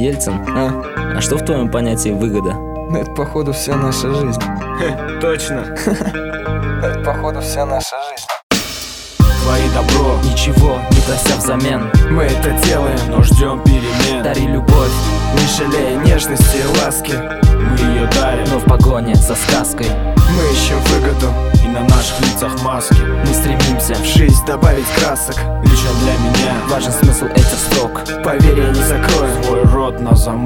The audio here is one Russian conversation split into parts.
Ельцин, а что в твоем понятии выгода? Это походу вся наша жизнь. Точно. Это походу вся наша жизнь. Твои добро, Ничего не прося взамен. Мы это делаем, но ждем перемен. Дари любовь, не жалея нежности и ласки. Мы ее дарим, но в погоне за сказкой. Мы ищем выгоду, и на наших лицах маски. Мы стремимся в жизнь добавить красок. Лично для меня важен смысл этих строк. Поверь, я не закрою свой рот на замок.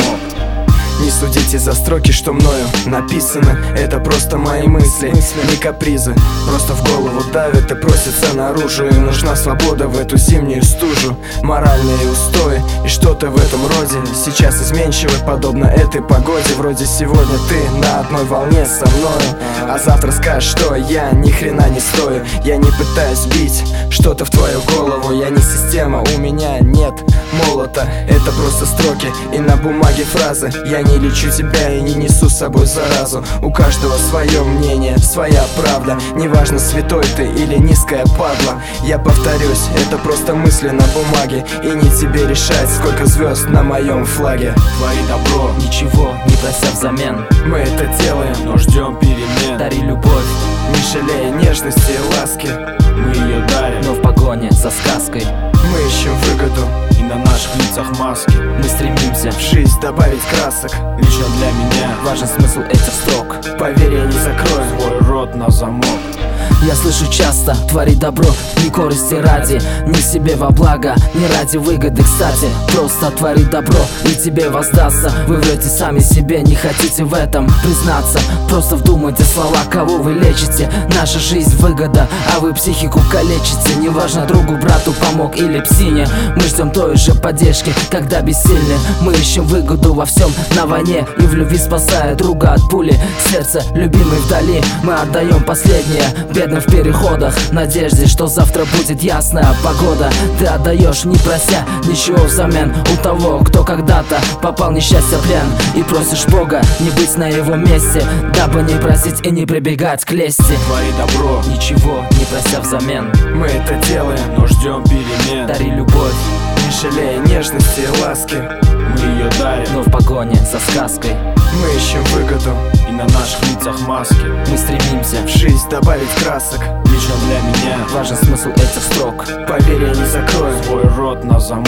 Не судите за строки, что мною написано. Это просто мои мысли, не капризы. Просто в голову давит и просится наружу. Им нужна свобода в эту зимнюю стужу. Моральные устои и что-то в этом роде. Сейчас изменчивы, подобно этой погоде. Вроде сегодня ты на одной волне со мною, а завтра скажешь, что я ни хрена не стою. Я не пытаюсь бить что-то в твою голову. Я не система, у меня нет молота. Это просто строки и на бумаге фразы. Я не лечу тебя и не несу с собой заразу. У каждого свое мнение, своя правда. Неважно, святой ты или низкая падла. Я повторюсь, это просто мысли на бумаге. И не тебе решать, сколько звезд на моем флаге. Твои добро, ничего не прося взамен. Мы это делаем, но ждем перемен. Дари любовь, не жалея нежности и ласки. Мы ее дарим, но в погоне за сказкой. Мы ищем выгоду, и на наших лицах маски. Мы стремимся в жизнь добавить красок. Лично для меня важен смысл этих строк. Поверь, я не закрою свой рот на замок. Я слышу часто: твори добро не корысти ради, не себе во благо, не ради выгоды, кстати. Просто твори добро и тебе воздастся. Вы врете сами себе, не хотите в этом признаться. Просто вдумайте слова, кого вы лечите. Наша жизнь выгода, а вы психику калечите. Неважно, другу, брату помог или псине. Мы ждем той же поддержки, когда бессильны. Мы ищем выгоду во всем на войне и в любви, спасая друга от пули. Сердце любимый вдали, мы отдаем последнее бедным в переходах, в надежде, что завтра будет ясная погода. Ты отдаешь, не прося ничего взамен у того, кто когда-то попал в несчастье плен. И просишь Бога не быть на его месте, дабы не просить и не прибегать к лести. Твори добро, ничего не прося взамен. Мы это делаем, но ждем перемен. Дари любовь, не жалея нежности и ласки. Мы ее дарим, но в погоне за сказкой. Мы ищем выгоду, и на наших лицах маски. Мы стремимся в жизнь добавить красок. Лично для меня важен смысл этих строк. Поверь, я не закрою свой рот на замок.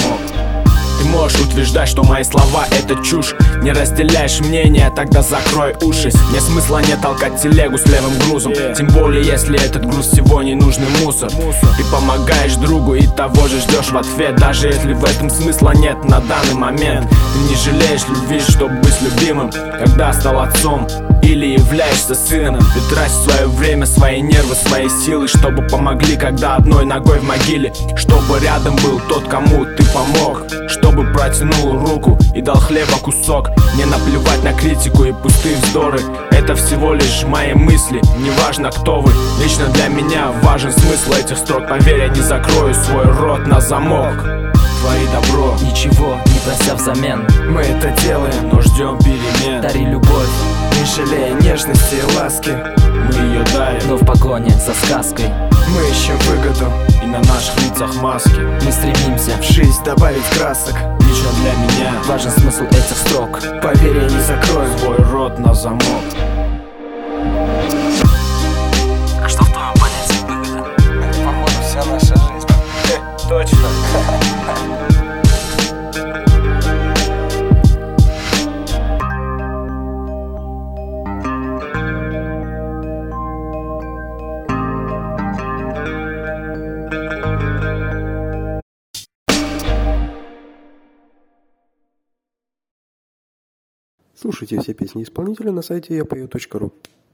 Ты можешь утверждать, что мои слова это чушь. Не разделяешь мнение, тогда закрой уши. Нет смысла не толкать телегу с левым грузом, тем более если этот груз всего ненужный мусор. Ты помогаешь другу и того же ждешь в ответ, даже если в этом смысла нет на данный момент. Ты не жалеешь любви, чтобы быть любимым, когда стал отцом или являешься сыном. Ты тратишь свое время, свои нервы, свои силы, чтобы помогли, когда одной ногой в могиле. Чтобы рядом был тот, кому ты помог, чтобы протянул руку и дал хлеба кусок. Не наплевать на критику и пустые вздоры. Это всего лишь мои мысли, неважно кто вы. Лично для меня важен смысл этих строк. Поверь, я не закрою свой рот на замок. Твори добро, ничего не прося взамен. Мы это делаем, но ждем перемен. Дари любовь, не жалея нежности и ласки. Мы ее дарим, но в погоне за сказкой. Мы ищем выгоду, и на наших лицах маски. Мы стремимся в жизнь добавить красок. Лично для меня важен смысл этих строк. Поверь, я не закрою свой рот на замок. А что в твоем понятии выгода? Это походу вся наша жизнь. Точно. Слушайте все песни исполнителя на сайте yapeo.ru.